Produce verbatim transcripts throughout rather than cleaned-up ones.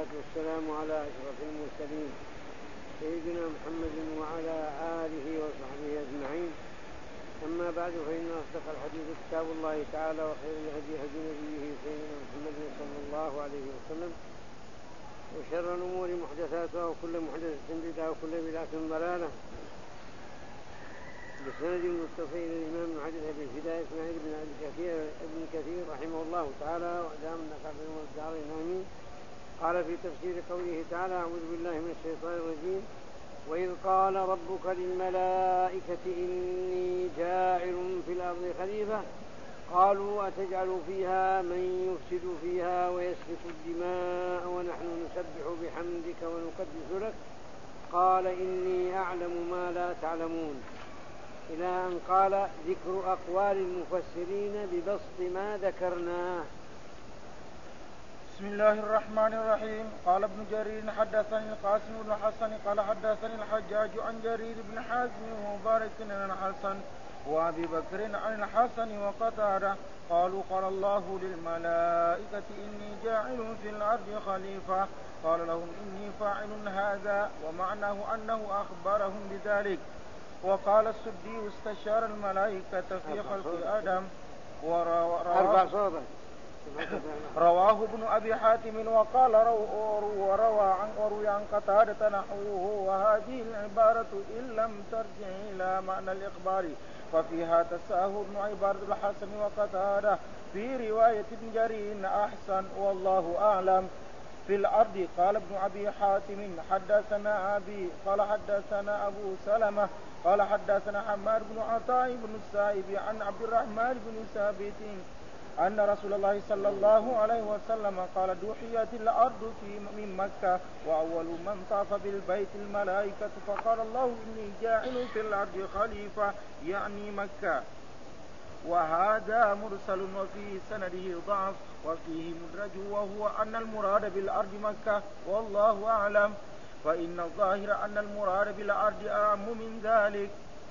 والصلاة والسلام على أشرف المرسلين سيدنا محمد وعلى آله وصحبه أجمعين. أما بعد، فإن أصدق الحديث كتاب الله تعالى، وخير الهدي هدي نبيه سيدنا محمد صلى الله عليه وسلم، وشر الأمور محدثاتها، وكل محدثة بدعة، وكل بدعة ضلالة. بسند المتصل إلى الإمام المحدث أبي الفداء إسماعيل بن أبي كثير ابن كثير رحمه الله تعالى ودام النفع في الدارين آمين. قال في تفسير قوله تعالى: أعوذ بالله من الشيطان الرجيم: وإذ قال ربك للملائكة إني جاعل في الأرض خليفة قالوا أتجعل فيها من يفسد فيها ويسفك الدماء ونحن نسبح بحمدك ونقدس لك قال إني أعلم ما لا تعلمون، إلى أن قال: ذكر أقوال المفسرين ببسط ما ذكرناه. بسم الله الرحمن الرحيم. قال ابن جرير: حدثني القاسم بن حسن قال حدثني الحجاج عن جرير بن حازم ومبارك عن الحسن وأبي بكر عن الحسن وقتادة قالوا: قال الله للملائكة إني جاعل في الأرض خليفة قال لهم إني فاعل هذا، ومعناه أنه أخبرهم بذلك. وقال السدي: استشار الملائكة في خلق آدم. ورواه رواه ابن أبي حاتم وقال وروى عن وروي عن قتادة نحوه، وهذه العبارة إن لم ترجع إلى معنى الإخبار ففيها تساهل عبارة الحسن وقتادة في رواية ابن جرير أحسن والله أعلم. في الأرض قال ابن أبي حاتم: حدثنا أبي قال حدثنا أبو سلمة قال حدثنا حماد بن عطاء بن السائب عن عبد الرحمن بن ثابت أن رسول الله صلى الله عليه وسلم قال: دوحيت الأرض في من مكة وأول من طاف بالبيت الملائكة فقال الله إني جاعل في الأرض خليفة يعني مكة. وهذا مرسل وفي سنده ضعف وفيه مدرج، وهو أن المراد بالأرض مكة والله أعلم، فإن الظاهر أن المراد بالأرض أعم من ذلك.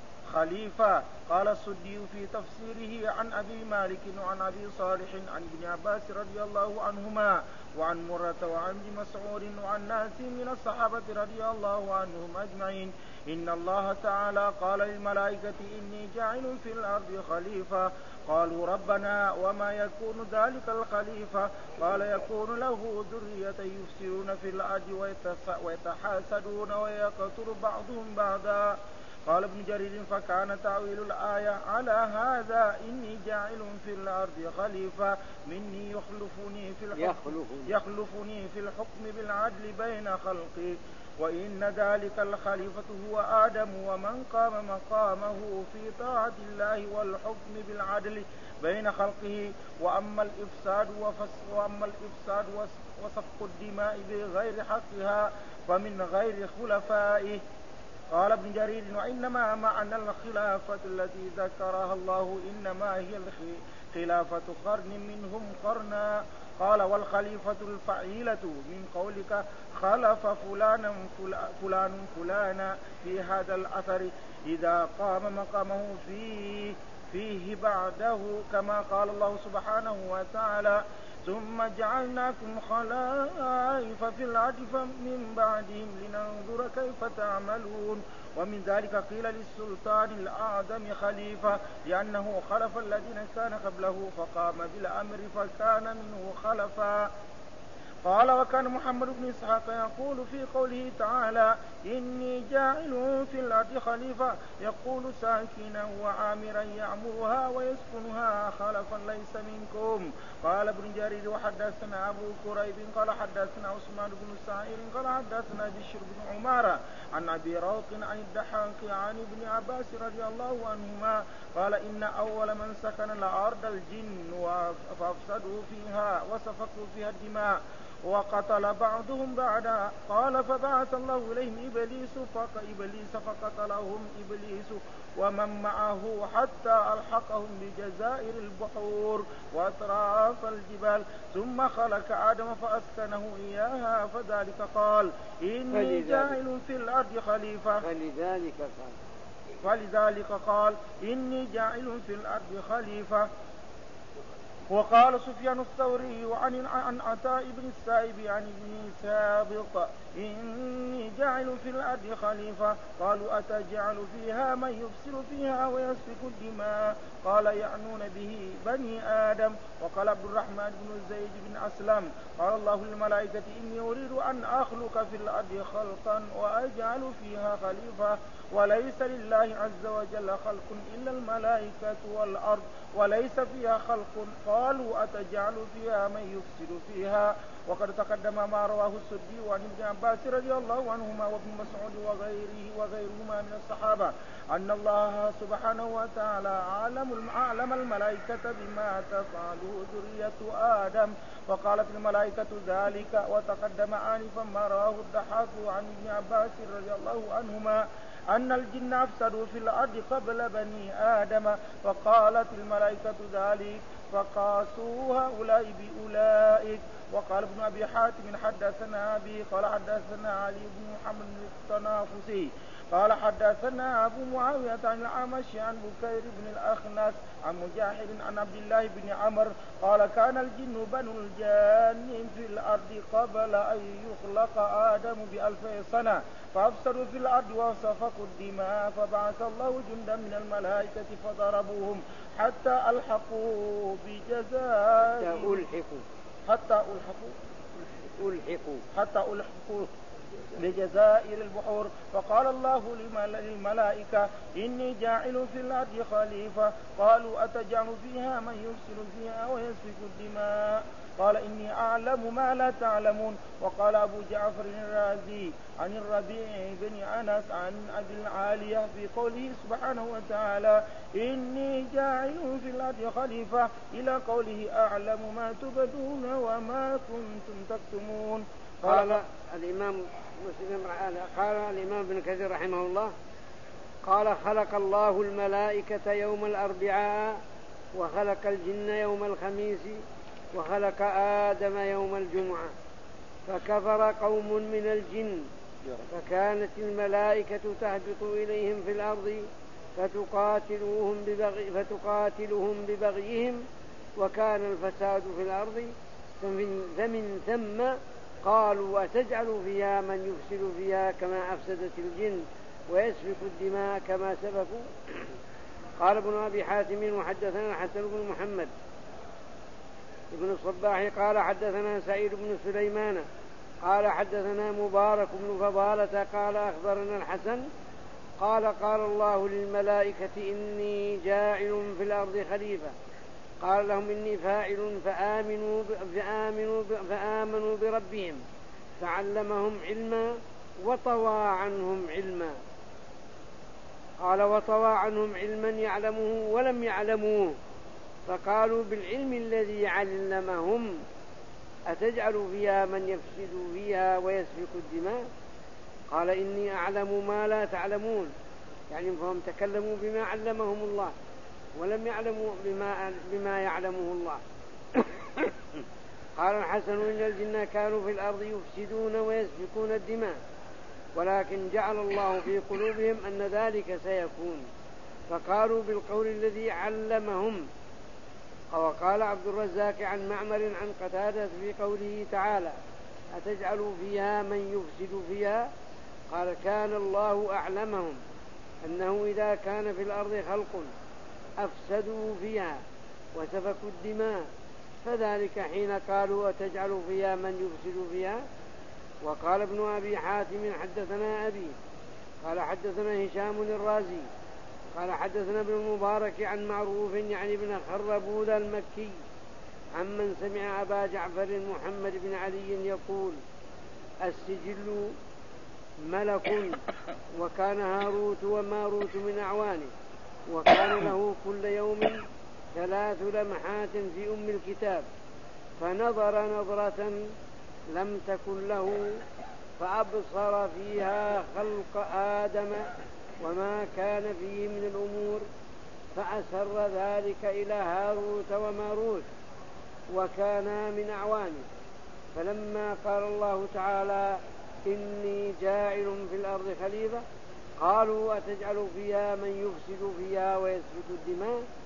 خليفة. قال السدي في تفسيره عن أبي مالك وعن أبي صالح عن ابن عباس رضي الله عنهما وعن مرة وعن ابن مسعود وعن ناس من الصحابة رضي الله عنهم أجمعين إن الله تعالى قال للملائكة إني جاعل في الأرض خليفة. قالوا: ربنا وما يكون ذلك الخليفة؟ قال: يكون له ذرية يفسدون في الأرض ويتحاسدون ويقتل بعضهم بعضا. قال ابن جرير: فكان تأويل الآية على هذا إني جاعل في الأرض خليفة مني يخلفني في الحكم, يخلفني في الحكم بالعدل بين خلقي، وإن ذلك الخليفة هو آدم ومن قام مقامه في طاعة الله والحكم بالعدل بين خلقه. وأما الإفساد وأما الإفساد وسفك الدماء بغير حقها فمن غير خلفائه. قال ابن جرير: وإنما معنى الخلافة التي ذكرها الله إنما هي خلافة قرن منهم قرنا. قال: والخليفة الفعيلة من قولك خلف فلان فلان فلانا في هذا الأثر إذا قام مقامه فيه, فيه بعده، كما قال الله سبحانه وتعالى: ثم جعلناكم خلائف في الأرض من بعدهم لننظر كيف تعملون. ومن ذلك قيل للسلطان الأعظم خليفة لأنه خلف الذين كان قبله فقام بالأمر فكان منه خلفا. قال: وكان محمد بن إسحاق يقول في قوله تعالى إني جاعل في الأرض خليفة يقول ساكنا وعامرا يعمرها ويسكنها خلفا ليس منكم. قال ابن جرير: وحدثنا أبو كريب قال حدثنا عثمان بن سعيد قال حدثنا بشر بن عمارة عن أبي روق عن الضحاك عن ابن عباس رضي الله عنهما قال: إن أول من سكن الأرض الجن فافسدوا فيها وسفكوا فيها الدماء وقتل بعضهم بعدا. قال: فبعث الله إليهم إبليس فإبليس فقتلهم إبليس ومن معه حتى ألحقهم بجزائر البحور وأطراف الجبال ثم خلق آدم فأسكنه إياها فذلك قال إني جاعل في الأرض خليفة فلذلك قال فلذلك قال إني جاعل في الأرض خليفة. وقال سفيان الثوري عن عن عطاء بن السائب عن ابن سابق إني جاعل في الأرض خليفة قالوا أتجعل فيها من يفسد فيها ويسفك الدماء قال يعنون به بني آدم. وقال عبد الرحمن بن زيد بن أسلم قال الله للملائكة إني أريد أن أخلق في الأرض خلقا وأجعل فيها خليفة وليس لله عز وجل خلق إلا الملائكة والأرض وليس فيها خلق قالوا أتجعل فيها من يفسد فيها. وقد تقدم ما رواه السدي عن ابن عباس رضي الله عنهما وابن مسعود وغيره وغيرهما من الصحابة أن الله سبحانه وتعالى أعلم أعلم الملائكة بما تفعله ذرية آدم وقالت الملائكة ذلك. وتقدم آنفا ما رواه الضحاك عن ابن عباس رضي الله عنهما أن الجن أفسدوا في الأرض قبل بني آدم فقالت الملائكة ذلك فقاسوا هؤلاء بأولئك. وقال ابن أبي حاتم حدثنا أبي قال حدثنا علي بن محمد التنافسي قال حدثنا أبو معاوية عن الأعمش عن بكير بن الأخنس عن مجاهد عن عبد الله بن عمرو قال كان الجن بنو الجان في الأرض قبل أن يخلق آدم بألفي سنة فأفسدوا في الأرض وسفكوا الدماء فبعث الله جندا من الملائكة فضربوهم حتى ألحقوا بجزاء حتى ألحقوا ألحقوا حتى ألحقوا بجزائر البحور. فقال الله للملائكة إني جاعل في الأرض خليفة قالوا أتجعل فيها من يفسد فيها ويسفك الدماء قال إني أعلم ما لا تعلمون. وقال أبو جعفر الرازي عن الربيع بن أنس عن أبي العالية في قوله سبحانه وتعالى إني جاعل في الأرض خليفة إلى قوله أعلم ما تبدون وما كنتم تكتمون. قال الإمام مسلم قال الإمام ابن كثير رحمه الله قال خلق الله الملائكة يوم الأربعاء وخلق الجن يوم الخميس وخلق آدم يوم الجمعة فكفر قوم من الجن فكانت الملائكة تهبط إليهم في الأرض فتقاتلوهم ببغي فتقاتلهم ببغيهم وكان الفساد في الأرض فمن ثم قالوا أتجعل فيها من يفسد فيها كما أفسدت الجن ويسفك الدماء كما سفكوا. قال ابن أبي حاتم وحدثنا الحسن بن محمد ابن الصباح قال حدثنا سعيد بن سليمان قال حدثنا مبارك بن فضالة قال أخبرنا الحسن قال قال الله للملائكة إني جاعل في الأرض خليفة قال لهم إني فاعل فآمنوا, فآمنوا, فآمنوا بربهم فعلمهم علما وطوى عنهم علما. قال وطوى عنهم علما يعلمه ولم يعلموه فقالوا بالعلم الذي علمهم أتجعل فيها من يفسد فيها ويسفك الدماء قال إني أعلم ما لا تعلمون يعني فهم تكلموا بما علمهم الله ولم يعلموا بما, بما يعلمه الله. قال الحسن إن الجن كانوا في الأرض يفسدون ويسفكون الدماء ولكن جعل الله في قلوبهم أن ذلك سيكون فقالوا بالقول الذي علمهم. وقال عبد الرزاق عن معمر عن قتادة في قوله تعالى أتجعل فيها من يفسد فيها قال كان الله أعلمهم أنه إذا كان في الأرض خلق أفسدوا فيها وسفكوا الدماء فذلك حين قالوا أتجعل فيها من يفسد فيها. وقال ابن أبي حاتم حدثنا أبي قال حدثنا هشام الرازي قال حدثنا ابن المبارك عن معروف يعني ابن خربود المكي عمن سمع أبا جعفر محمد بن علي يقول السجل ملك وكان هاروت وماروت من أعوانه وكان له كل يوم ثلاث لمحات في أم الكتاب فنظر نظرة لم تكن له فأبصر فيها خلق آدم وما كان فيه من الأمور فأسر ذلك إلى هاروت وماروت وكانا من أعوانه. فلما قال الله تعالى إني جاعل في الأرض خليفة قالوا أتجعل فيها من يفسد فيها ويسفك الدماء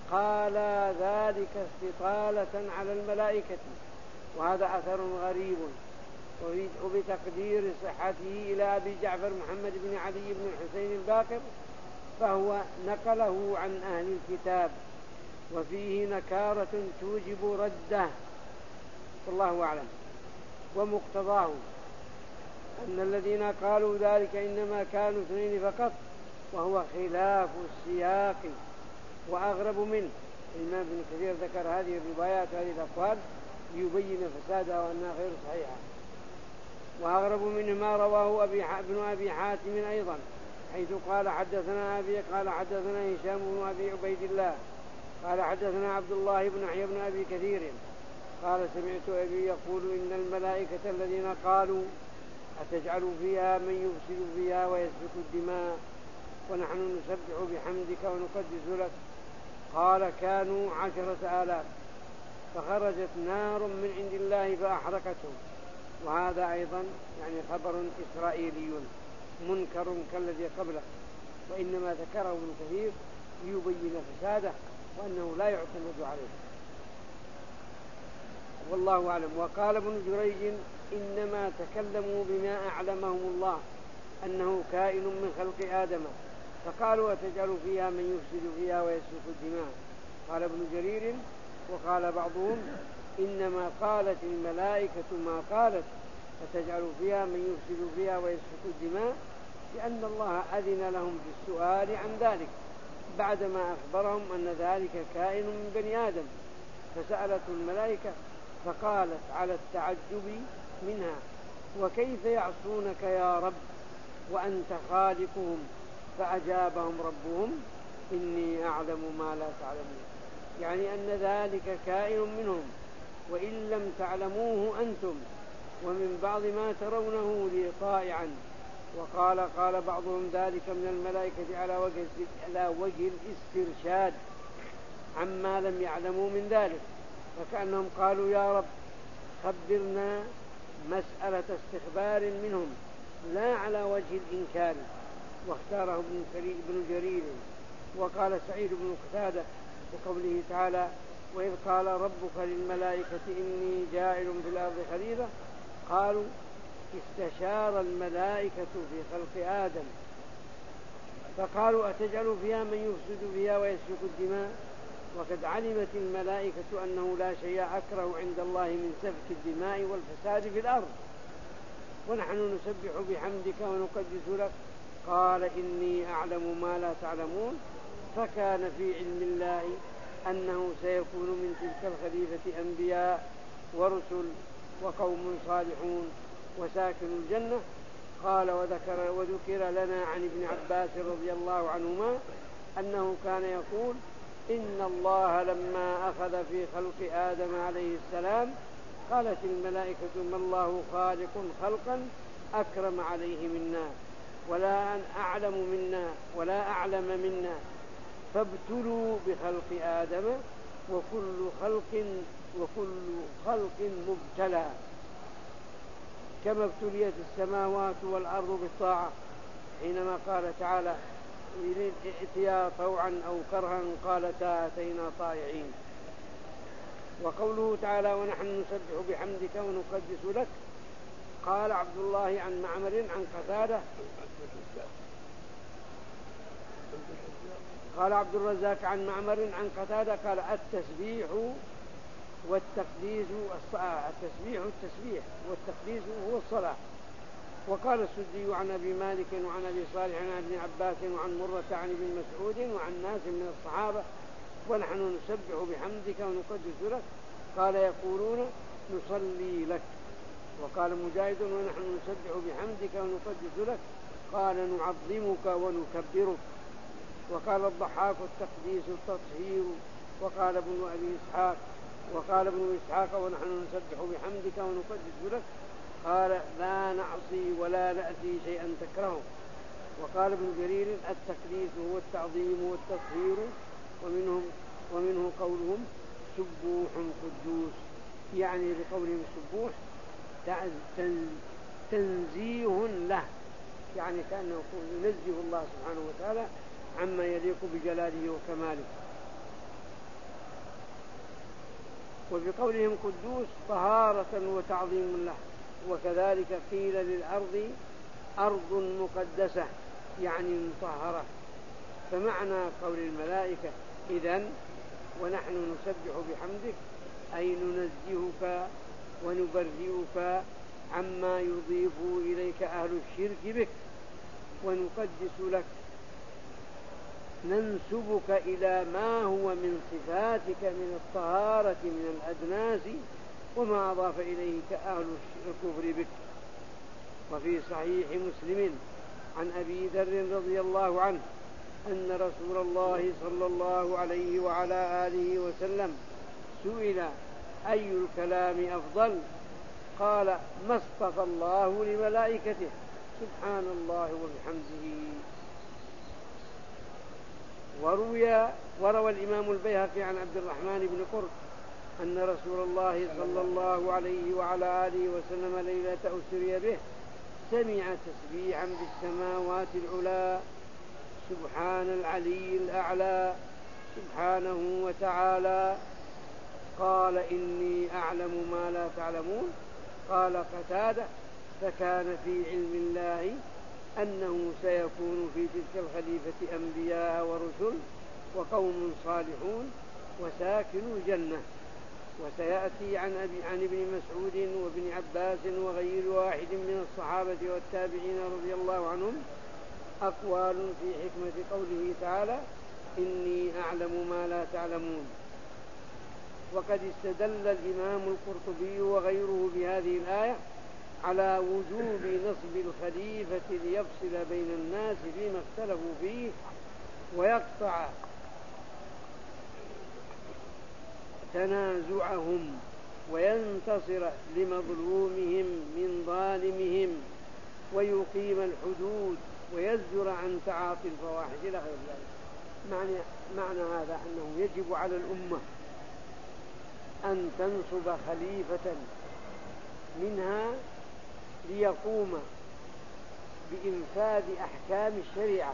قال ذلك استطالة على الملائكة، وهذا أثر غريب، وبتقدير صحته إلى أبي جعفر محمد بن علي بن الحسين الباقر، فهو نقله عن أهل الكتاب، وفيه نكارة توجب رده، والله أعلم. ومقتضاه أن الذين قالوا ذلك إنما كانوا اثنين فقط، وهو خلاف السياق وأغرب منه. الإمام ابن كثير ذكر هذه الروايات هذه الأقوال ليبين فسادها وأنها غير صحيحة. وأغرب منه ما رواه أبي ابن أبي حاتم أيضا، حيث قال حدثنا أبي قال حدثنا هشام بن أبي عبيد الله قال حدثنا عبد الله بن يحيى بن أبي كثير قال سمعت أبي يقول إن الملائكة الذين قالوا أتجعل فيها من يفسد فيها ويسفك الدماء ونحن نسبح بحمدك ونقدس لك، قال كانوا عشرة آلاف، فخرجت نار من عند الله فأحرقتهم. وهذا أيضا يعني خبر إسرائيلي منكر كالذي قبله، وإنما ذكره ابن كثير ليبين فساده وأنه لا يعتمد عليه، والله أعلم. وقال ابن جريج إنما تكلموا بما أعلمهم الله أنه كائن من خلق آدم، فقالوا أتجعل فيها من يفسد فيها ويسفك الدماء. قال ابن جرير وقال بعضهم إنما قالت الملائكة ما قالت أتجعل فيها من يفسد فيها ويسفك الدماء، لأن الله أذن لهم في السؤال عن ذلك بعدما أخبرهم أن ذلك كائن من بني آدم، فسألت الملائكة فقالت على التعجب منها وكيف يعصونك يا رب وأنت خالقهم، فأجابهم ربهم إني أعلم ما لا تعلمون، يعني أن ذلك كائن منهم وإن لم تعلموه أنتم، ومن بعض ما ترونه لي طائعا. وقال قال بعضهم ذلك من الملائكة على وجه على وجه الاسترشاد عما لم يعلموا من ذلك، فكأنهم قالوا يا رب خبرنا مسألة استخبار منهم لا على وجه الإنكار. واختاره ابن جرير. وقال سعيد بن قتادة بقوله تعالى وإذ قال ربك للملائكة إني جاعل في الأرض خليفة، قالوا استشار الملائكة في خلق آدم، فقالوا أتجعل فيها من يفسد فيها ويسفك الدماء، وقد علمت الملائكة أنه لا شيء أكره عند الله من سفك الدماء والفساد في الأرض، ونحن نسبح بحمدك ونقدس لك. قال إني أعلم ما لا تعلمون، فكان في علم الله أنه سيكون من تلك الخليفة أنبياء ورسل وقوم صالحون وساكن الجنة. قال وذكر, وذكر لنا عن ابن عباس رضي الله عنهما أنه كان يقول إن الله لما أخذ في خلق آدم عليه السلام قالت الملائكة ما الله خالق خلقا أكرم عليه منا ولا أن أعلم منا ولا أعلم منا، فابتلوا بخلق آدم وكل خلق وكل خلق مبتلى، كما ابتليت السماوات والأرض بالطاعة، حينما قال تعالى ائتيا طوعا أو كرها قالتا أتينا طائعين. وقوله تعالى ونحن نسبح بحمدك ونقدس لك، قال عبد الله عن معمر عن قتادة قال عبد الرزاق عن معمر عن قتادة قال التسبيح والتقديس التسبيح التسبيح والتقديس هو الصلاة. وقال السدي عن أبي مالك وعن أبي صالح عن ابن عباس وعن مرة عن ابن مسعود وعن ناس من الصحابة ونحن نسبح بحمدك ونقدس لك، قال يقولون نصلي لك. وقال مجاهد ونحن نسبح بحمدك ونقدس لك قال نعظمك ونكبرك. وقال الضحاك التقديس التطهير. وقال ابن أبي إسحاق وقال ابن إسحاق ونحن نسبح بحمدك ونقدس لك قال لا نعصي ولا نأتي شيئا تكرهه. وقال ابن جرير التقديس هو التعظيم والتطهير، ومنهم ومنه قولهم سبوح قدوس، يعني بقولهم سبوح تنزيه له، يعني كأنه ينزه الله سبحانه وتعالى عما يليق بجلاله وكماله. وبقولهم قدوس طهارة وتعظيم له. وكذلك قيل للأرض أرض مقدسة يعني مطهرة. فمعنى قول الملائكة إذن ونحن نسبح بحمدك أي ننزهك ونبرئك عما يضيف إليك أهل الشرك بك ونقدس لك، ننسبك إلى ما هو من صفاتك من الطهارة من الأدناس وما أضاف إليك أهل الكفر بك. وفي صحيح مسلم عن أبي ذر رضي الله عنه أن رسول الله صلى الله عليه وعلى آله وسلم سئل أي الكلام أفضل؟ قال ما اصطفى الله لملائكته سبحان الله وبحمده. وروي وروى الإمام البيهقي عن عبد الرحمن بن قرط أن رسول الله صلى الله عليه وعلى آله وسلم ليلة أسري به سمع تسبيحا بالسماوات العلى سبحان العلي الأعلى سبحانه وتعالى. قال إني أعلم ما لا تعلمون. قال قتادة فكان في علم الله أنه سيكون في تلك الخليفة أنبياء ورسل وقوم صالحون وساكنوا الجنة. وسيأتي عن, أبي عن ابن مسعود وابن عباس وغير واحد من الصحابة والتابعين رضي الله عنهم أقوال في حكمة قوله تعالى إني أعلم ما لا تعلمون. وقد استدل الإمام القرطبي وغيره بهذه الآية على وجوب نصب الخليفة ليفصل بين الناس فيما اختلفوا فيه ويقطع تنازعهم وينتصر لمظلومهم من ظالمهم ويقيم الحدود ويزجر عن تعاطي الفواحش إلى غير ذلك. معنى, معنى هذا أنه يجب على الأمة أن تنصب خليفة منها ليقوم بإنفاذ أحكام الشريعة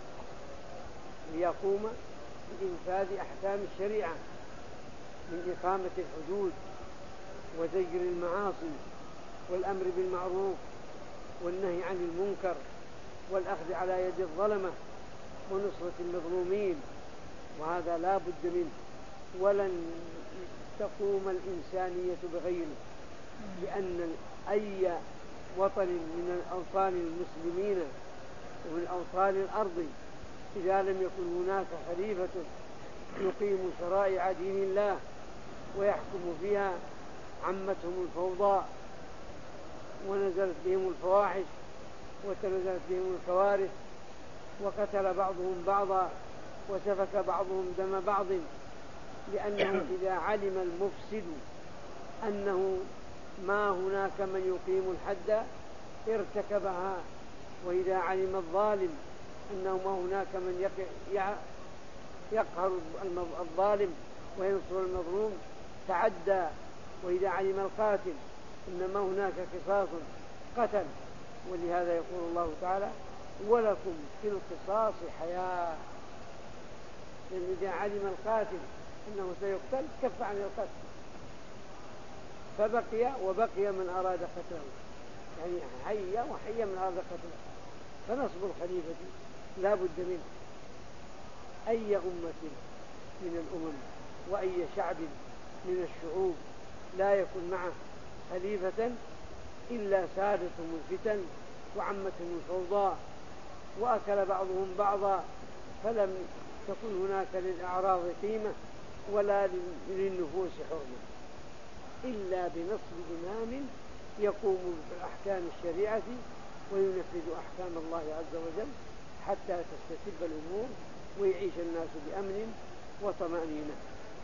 ليقوم بإنفاذ أحكام الشريعة من إقامة الحدود وزجر المعاصي والأمر بالمعروف والنهي عن المنكر والأخذ على يد الظلمة ونصرة المظلومين. وهذا لا بد منه ولن تقوم الإنسانية بغيره، لأن أي وطن من الأوطان المسلمين ومن أوطان الأرض إذا لم يكن هناك خليفة يقيم شرائع دين الله ويحكم فيها عمتهم الفوضى ونزلت بهم الفواحش وتنزلت بهم الكوارث وقتل بعضهم بعضا وسفك بعضهم دم بعض. لأنه إذا علم المفسد أنه ما هناك من يقيم الحد ارتكبها، وإذا علم الظالم أنه ما هناك من يقهر الظالم وينصر المظلوم تعدى، وإذا علم القاتل أن ما هناك قصاص قتل. ولهذا يقول الله تعالى ولكم في القصاص حياة، لأن إذا علم القاتل أنه سيقتل كف عن القتل فبقي وبقي من أراد قتله، يعني حي وحي من أراد قتله. فنصب الخليفة لا بد منه. أي أمة من الأمم وأي شعب من الشعوب لا يكون معه خليفة إلا سادتهم الفتن وعمتهم الفوضى وأكل بعضهم بعضا، فلم تكن هناك للأعراض قيمة ولا للنفوس حرمة إلا بنصب إمام يقوم بأحكام الشريعة وينفذ أحكام الله عز وجل حتى تستتب الأمور ويعيش الناس بأمن وطمأنينة.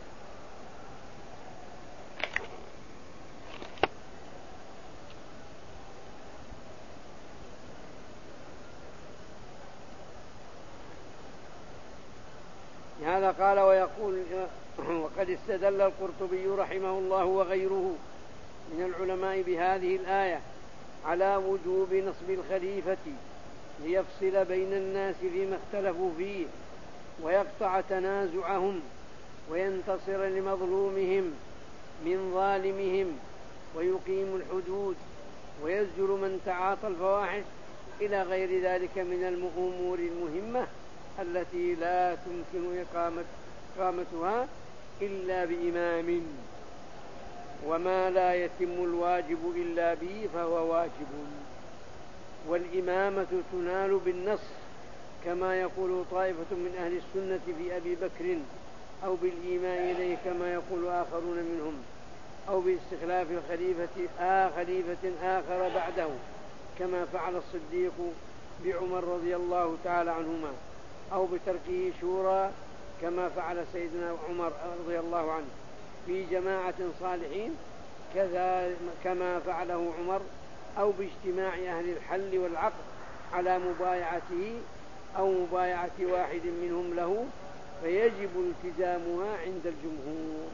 هذا قال ويقول وقد استدل القرطبي رحمه الله وغيره من العلماء بهذه الآية على وجوب نصب الخليفة ليفصل بين الناس فيما اختلفوا فيه ويقطع تنازعهم وينتصر لمظلومهم من ظالمهم ويقيم الحدود ويزجر من تعاطى الفواحش إلى غير ذلك من الأمور المهمة التي لا تمكن إقامتها إلا بإمام، وما لا يتم الواجب إلا به فهو واجب. والإمامة تنال بالنص كما يقول طائفة من أهل السنة في أبي بكر، أو بالإيمان إليه كما يقول آخرون منهم، أو باستخلاف الخليفة آه خليفة آخر بعده كما فعل الصديق بعمر رضي الله تعالى عنهما، أو بتركه شورى كما فعل سيدنا عمر رضي الله عنه في جماعة صالحين كذا كما فعله عمر، أو باجتماع أهل الحل والعقد على مبايعته أو مبايعة واحد منهم له، فيجب التزامها عند الجمهور.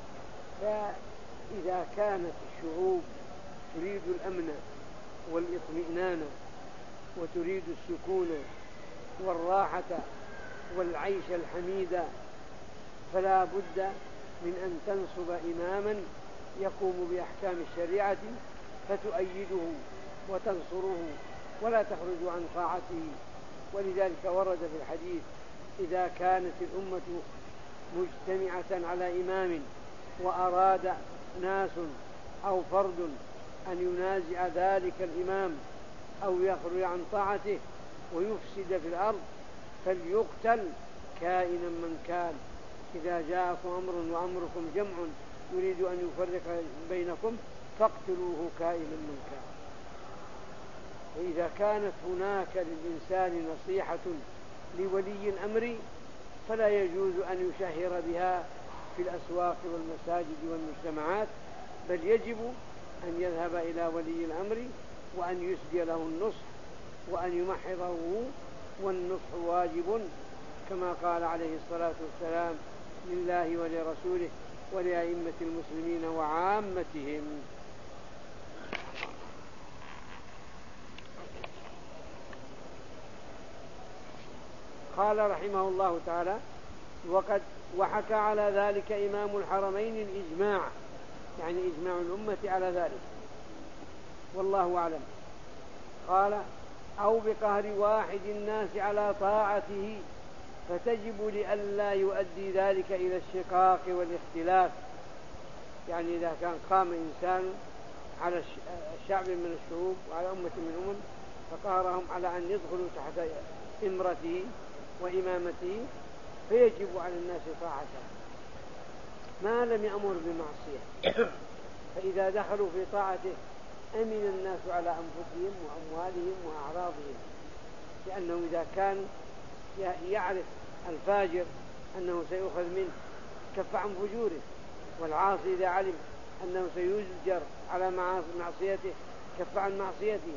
فإذا كانت الشعوب تريد الأمن والاطمئنان وتريد السكون والراحة والعيش الحميد، فلا بد من أن تنصب إماما يقوم بأحكام الشريعة فتؤيده وتنصره ولا تخرج عن طاعته. ولذلك ورد في الحديث: إذا كانت الأمة مجتمعة على إمام وأراد ناس أو فرد أن ينازع ذلك الإمام أو يخرج عن طاعته ويفسد في الأرض فليقتل كائنا من كان. إذا جاءكم أمر وأمركم جمع يريد أن يفرق بينكم فاقتلوه كائنا من كان. وإذا كانت هناك للإنسان نصيحة لولي الأمر فلا يجوز أن يشهر بها في الأسواق والمساجد والمجتمعات، بل يجب أن يذهب إلى ولي الأمر وأن يسدي له النصح وأن يمحضه، والنصح واجب كما قال عليه الصلاة والسلام: لله ولرسوله ولأئمة المسلمين وعامتهم. قال رحمه الله تعالى: وقد وحكى على ذلك إمام الحرمين الإجماع، يعني إجماع الأمة على ذلك، والله أعلم. قال: أو بقهر واحد الناس على طاعته فتجب لئلا يؤدي ذلك إلى الشقاق والاختلاف. يعني إذا كان قام إنسان على الشعب من الشعوب وعلى أمة من الأمم فقهرهم على أن يدخلوا تحت إمرته وإمامته فيجب على الناس طاعته ما لم يأمر بمعصية. فإذا دخلوا في طاعته أمن الناس على أنفسهم وأموالهم وأعراضهم، لأنه إذا كان يعرف الفاجر أنه سيؤخذ منه كف عن فجوره، والعاصي إذا علم أنه سيزجر على معصيته كف عن معصيته.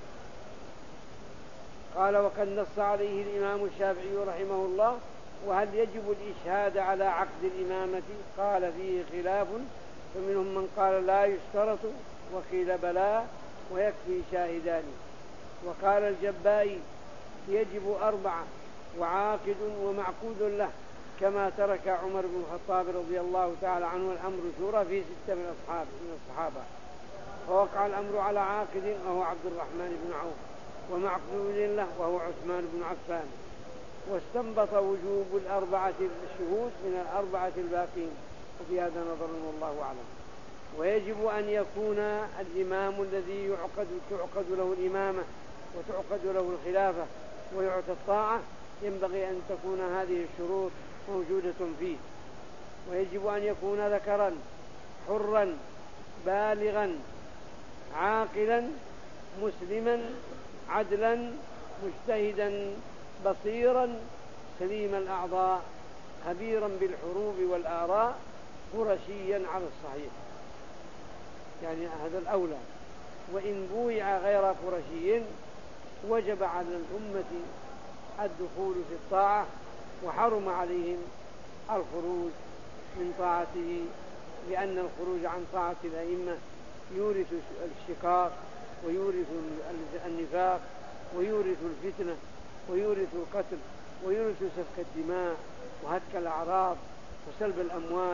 قال: وقد نص عليه الإمام الشافعي رحمه الله: وهل يجب الإشهاد على عقد الإمامة؟ قال: فيه خلاف، فمنهم من قال لا يشترط، وقيل بلى ويكفي شاهدان. وقال الجبائي: يجب أربعة وعاقد ومعقود له، كما ترك عمر بن الخطاب رضي الله تعالى عنه الأمر شورى في ستة من أصحاب من الصحابة، فوقع الأمر على عاقد وهو عبد الرحمن بن عوف، ومعقود له وهو عثمان بن عفان، واستنبط وجوب الأربعة الشهود من الأربعة الباقين، وفي هذا نظر والله أعلم. ويجب أن يكون الإمام الذي يعقد تعقد له الإمامة وتعقد له الخلافة ويعطى الطاعة ينبغي أن تكون هذه الشروط موجودة فيه. ويجب أن يكون ذكرا حرا بالغا عاقلا مسلما عدلا مجتهدا بصيرا سليم الأعضاء خبيرا بالحروب والآراء قرشيا على الصحيح، يعني هذا الأولى. وإن بويع غير قرشي وجب على الأمة الدخول في الطاعة، وحرم عليهم الخروج من طاعته، لأن الخروج عن طاعة الأئمة يورث الشقاق ويورث النفاق ويورث الفتنة ويورث القتل ويورث سفك الدماء وهتك الأعراض وسلب الأموال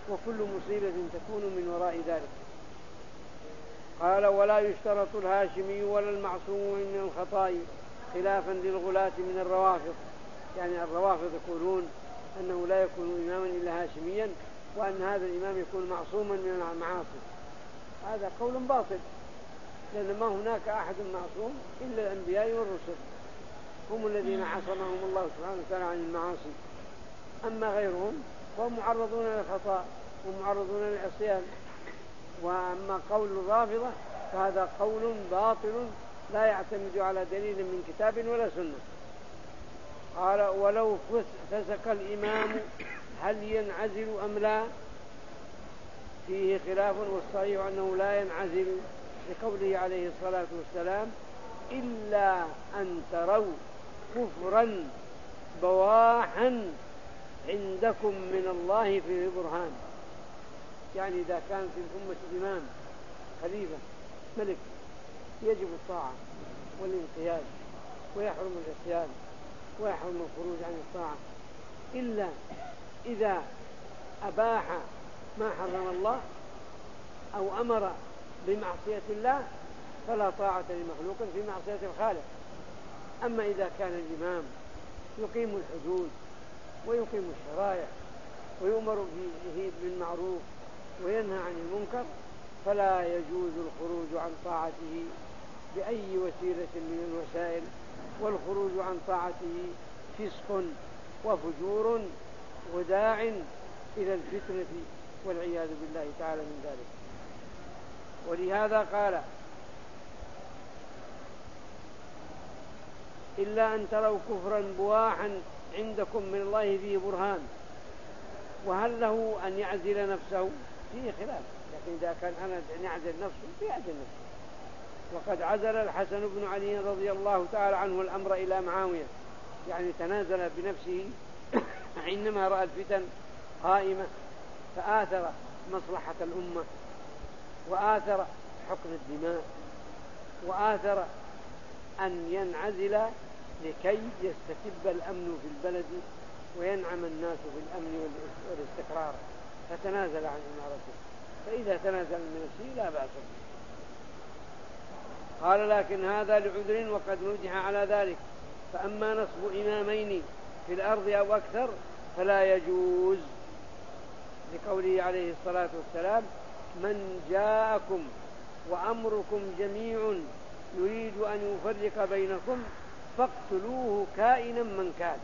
وكل مصيبة تكون من وراء ذلك. قال ولا يشترط الهاشمي ولا المعصوم من الخطأ خلافا للغلاة من الروافض. يعني الروافض يقولون أنه لا يكون إماما إلا هاشميا، وأن هذا الإمام يكون معصوما من المعاصي. هذا قول باطل، لأن ما هناك أحد معصوم إلا الأنبياء والرسل، هم الذين عصمهم الله سبحانه وتعالى عن المعاصي. أما غيرهم فهم معرضون للخطأ ومعرضون للعصيان. وأما قول الرافضة فهذا قول باطل لا يعتمد على دليل من كتاب ولا سنة. قال ولو فسق الإمام هل ينعزل أم لا؟ فيه خلاف، والصحيح أنه لا ينعزل، لقوله عليه الصلاة والسلام إلا أن تروا كفرا بواحا عندكم من الله فيه برهان. يعني إذا كان في الأمة إمام خليفة ملك يجب الطاعة والانقياد، ويحرم العصيان ويحرم الخروج عن الطاعة، إلا إذا أباح ما حرم الله أو أمر بمعصية الله فلا طاعة لمخلوق في معصية الخالق. أما إذا كان الإمام يقيم الحدود ويقيم الشرائع ويؤمر به بالمعروف وينهى عن المنكر فلا يجوز الخروج عن طاعته بأي وسيلة من الوسائل، والخروج عن طاعته فسق وفجور وداع إلى الفتنة والعياذ بالله تعالى من ذلك. ولهذا قال إلا أن تروا كفرا بواحا عندكم من الله فيه برهان. وهل له أن يعزل نفسه؟ فيه خلاف، لكن إذا كان أنا أن يعزل نفسه فيعزل نفسه. وقد عزل الحسن بن علي رضي الله تعالى عنه الأمر إلى معاوية، يعني تنازل بنفسه عندما رأى الفتن قائمة، فآثر مصلحة الأمة وآثر حقن الدماء وآثر أن ينعزل لكي يستتب الأمن في البلد وينعم الناس بالأمن والاستقرار، فتنازل عن إمارته. فإذا تنازل من نفسه لا بأس به. قال لكن هذا لعذر وقد نجح على ذلك. فأما نصب إمامين في الأرض أو أكثر فلا يجوز، لقوله عليه الصلاة والسلام من جاءكم وأمركم جميع يريد أن يفرق بينكم فاقتلوه كائنا من كان.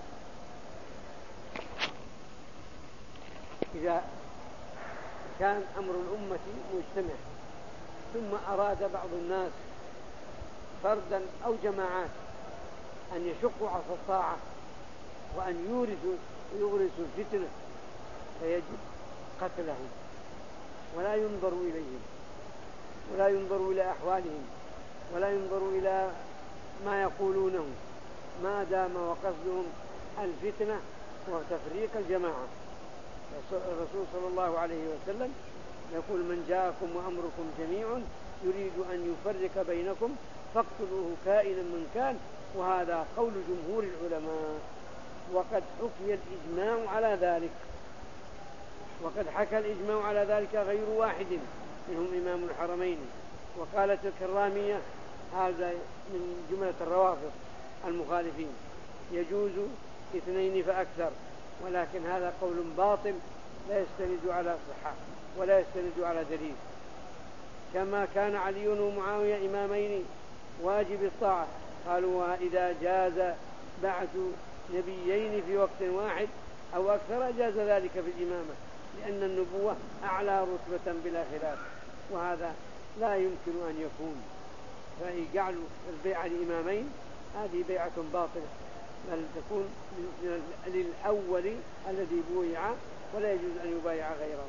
إذا كان أمر الأمة مجتمع ثم أراد بعض الناس فردا أو جماعات أن يشقوا عصا الطاعة وأن يورثوا ويغرسوا الفتنة فيجب قتلهم، ولا ينظر إليهم ولا ينظر إلى أحوالهم ولا ينظر إلى ما يقولونه، ما دام وقصدهم الفتنة وتفريق الجماعة. الرسول صلى الله عليه وسلم يقول من جاءكم وأمركم جميع يريد أن يفرق بينكم فاقتلوه كائنا من كان. وهذا قول جمهور العلماء، وقد حكي الإجماع على ذلك، وقد حكى الإجماع على ذلك غير واحد منهم إمام الحرمين. وقالت الكرامية هذا من جملة الروافض المخالفين يجوز اثنين فأكثر، ولكن هذا قول باطل لا يستند على صحة ولا يستند على دليل. كما كان علي ومعاوية إمامين واجب الطاعة، قالوا وإذا جاز بعث نبيين في وقت واحد أو أكثر جاز ذلك في الإمامة، لأن النبوة أعلى رتبة بلا خلاف، وهذا لا يمكن أن يكون. فجعلوا البيعة لإمامين هذه بيعة باطلة، بل تكون للأول الذي بويع ولا يجوز أن يبايع غيره.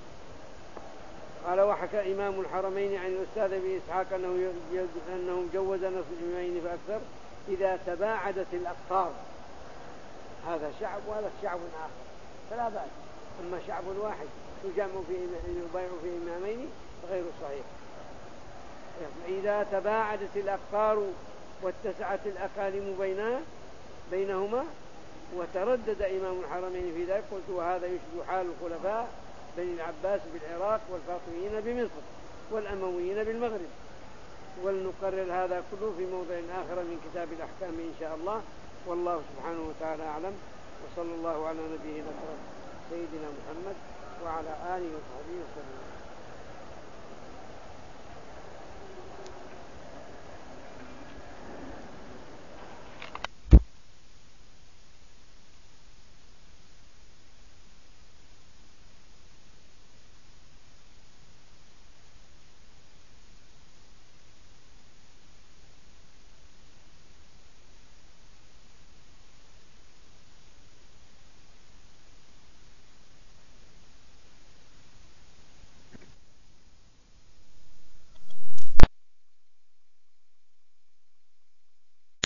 قال وحكى إمام الحرمين عن الأستاذ أبي إسحاق أنه أنه جوز نصب الإمامين فأكثر إذا تباعدت الأقطار. هذا شعب وهذا شعب آخر فلا بأس، أما شعب واحد يجمع في يبايع في إمامين غير صحيح. إذا تباعدت الأقطار واتسعت الأقاليم بينها بينهما وتردد إمام الحرمين في ذلك قلت وهذا يشبه حال الخلفاء بني العباس بالعراق والفاطميين بمصر والأمويين بالمغرب. ولنقرر هذا كله في موضع آخر من كتاب الأحكام إن شاء الله، والله سبحانه وتعالى أعلم، وصلى الله على نبينا سيدنا محمد وعلى آله وصحبه وسلم.